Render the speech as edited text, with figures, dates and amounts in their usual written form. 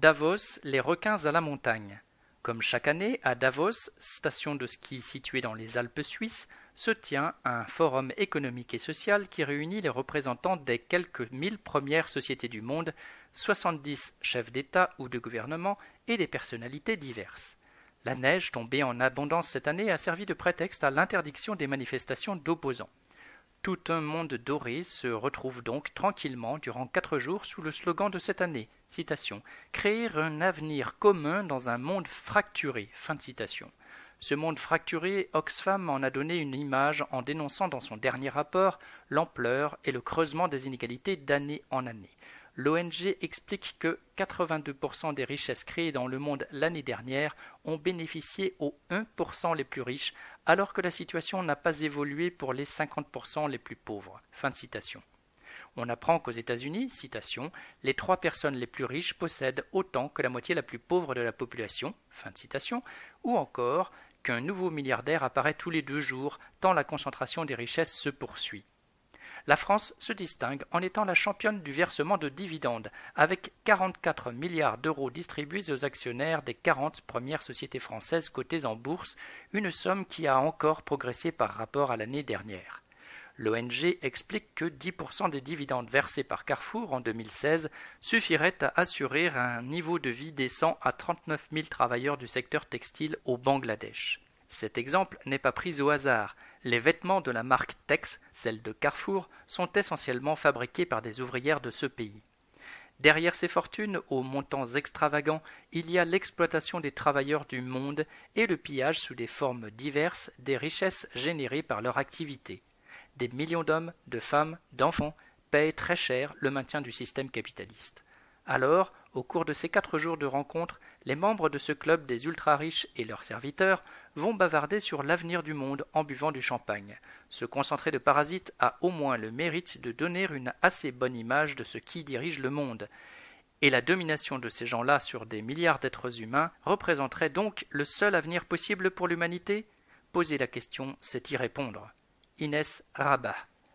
Davos, les requins à la montagne. Comme chaque année, à Davos, station de ski située dans les Alpes suisses, se tient un forum économique et social qui réunit les représentants des quelques 1000 premières sociétés du monde, 70 chefs d'État ou de gouvernement et des personnalités diverses. La neige tombée en abondance cette année a servi de prétexte à l'interdiction des manifestations d'opposants. Tout un monde doré se retrouve donc tranquillement durant 4 jours sous le slogan de cette année, citation, « Créer un avenir commun dans un monde fracturé ». Fin de citation. Ce monde fracturé, Oxfam en a donné une image en dénonçant dans son dernier rapport l'ampleur et le creusement des inégalités d'année en année. L'ONG explique que 82% des richesses créées dans le monde l'année dernière ont bénéficié aux 1% les plus riches, alors que la situation n'a pas évolué pour les 50% les plus pauvres. Fin de citation. On apprend qu'aux États-Unis, citation, « les 3 personnes les plus riches possèdent autant que la moitié la plus pauvre de la population », fin de citation, ou encore qu'un nouveau milliardaire apparaît tous les 2 jours, tant la concentration des richesses se poursuit. La France se distingue en étant la championne du versement de dividendes, avec 44 milliards d'euros distribués aux actionnaires des 40 premières sociétés françaises cotées en bourse, une somme qui a encore progressé par rapport à l'année dernière. L'ONG explique que 10% des dividendes versés par Carrefour en 2016 suffiraient à assurer un niveau de vie décent à 39 000 travailleurs du secteur textile au Bangladesh. Cet exemple n'est pas pris au hasard. Les vêtements de la marque Tex, celle de Carrefour, sont essentiellement fabriqués par des ouvrières de ce pays. Derrière ces fortunes aux montants extravagants, il y a l'exploitation des travailleurs du monde et le pillage sous des formes diverses des richesses générées par leur activité. Des millions d'hommes, de femmes, d'enfants paient très cher le maintien du système capitaliste. Alors, au cours de ces 4 jours de rencontres, les membres de ce club des ultra-riches et leurs serviteurs vont bavarder sur l'avenir du monde en buvant du champagne. Ce concentré de parasites a au moins le mérite de donner une assez bonne image de ce qui dirige le monde. Et la domination de ces gens-là sur des milliards d'êtres humains représenterait donc le seul avenir possible pour l'humanité ? Poser la question, c'est y répondre. Inès Rabat.